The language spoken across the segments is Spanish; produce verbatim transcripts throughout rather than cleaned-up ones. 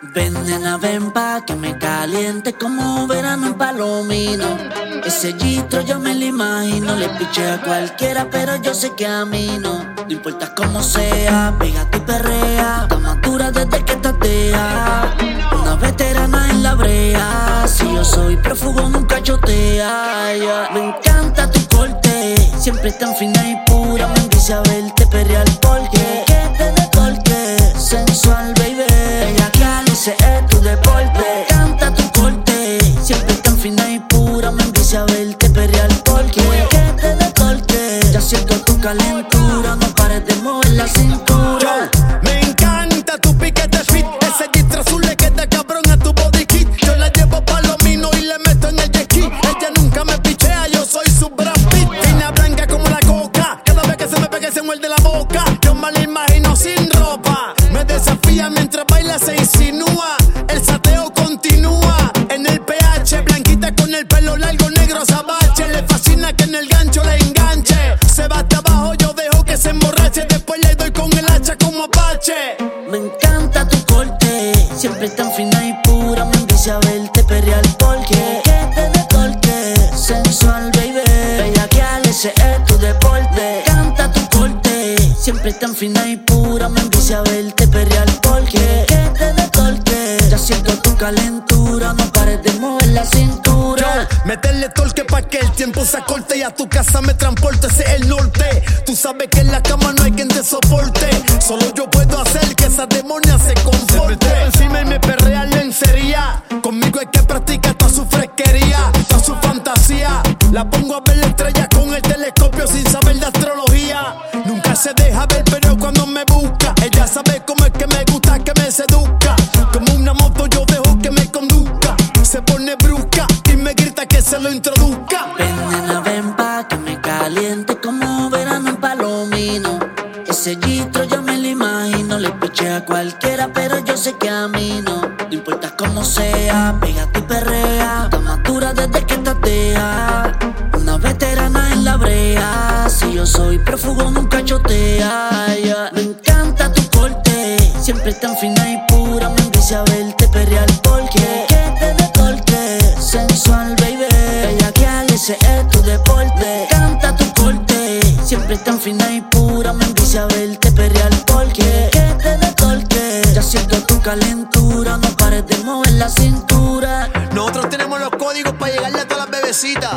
Ven, nena, ven pa' que me caliente como verano en Palomino. Ese gistro yo me lo imagino. Le piché a cualquiera, pero yo sé que a mí no. No importa cómo sea, pégate y perrea. Está madura desde que tatea. Una veterana en la brea. Si yo soy prófugo, nunca chotea. Yeah. Me encanta tu corte, siempre tan fina y pura. Me dice a verte perrear porque que te decorte. Sensual, baby. Ella que ese es tu deporte. Me encanta tu corte, siempre tan fina y pura. Me dice a verte perrear porque que te decorte. Ya siento tu calentura, no pares de mover la cintura. Me encanta tu piquete fit. Ese gistro azul le queda cabrón a tu body kit. Yo la llevo Palomino y le meto en el jet ski. Ella nunca me pichea, yo soy su Brad Pitt. Fina blanca como la coca, cada vez que se me pega se muerde la boca. Yo me la imagino sin ropa, me desafía mientras baila, se insinúa. El sateo continúa en el P H, blanquita con el pelo largo, negro azabache. Le fascina que en el gancho le enganche. Se va hasta abajo, yo dejo que se emborrache. Después le doy con el hacha como Apache. Me encanta tu corte, siempre tan fina y pura. Me dice a verte perrear porque que te decorte. Sensual, baby. Ella que ese es tu deporte. Me encanta tu corte, siempre tan fina y pura. Me dice a verte perrear porque que te decorte. Ya siento tu calentura, no pares de mover la cintura. Yo, meterle torque pa' que el tiempo se acorte y a tu casa me transporte, ese es el norte. Tú sabes que en la cama no hay quien te soporte. Solo yo puedo hacer que esa demonia se comporte. Se encima y me perrea lencería. Conmigo hay que practicar toda su fresquería, toda su fantasía. La pongo a ver la estrella con el telescopio sin saber de astrología. Nunca se deja ver, pero cuando me busca, ella sabe cómo es que me gusta que me seduzca. Como una moto yo dejo que me conduzca. Se pone brusca y me grita que se lo introduzca. Ven, nena, ven pa' que me caliente como verano en Palomino. Ese gistro yo me lo imagino. Le piché a cualquiera, pero yo sé que a mí no. No importa cómo sea, pégate y perrea. Está madura desde que tatea. Una veterana en la brea. Si yo soy prófugo, nunca chotea. Yeah. Me encanta tu corte, siempre tan fina y pura. Me dice a verte perrear porque que te decorte. Sensual, baby. Ella que ese es tu deporte. Me encanta tu corte, siempre tan fina y pura. Me dice a verte perrear porque que te decorte. Ya siento tu calentura, no pares de mover la cintura. Nosotros tenemos los códigos para llegarle a todas las bebecitas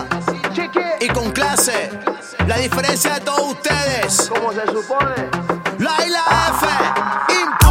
y con clase. La diferencia de todos ustedes, como se supone. la I la F,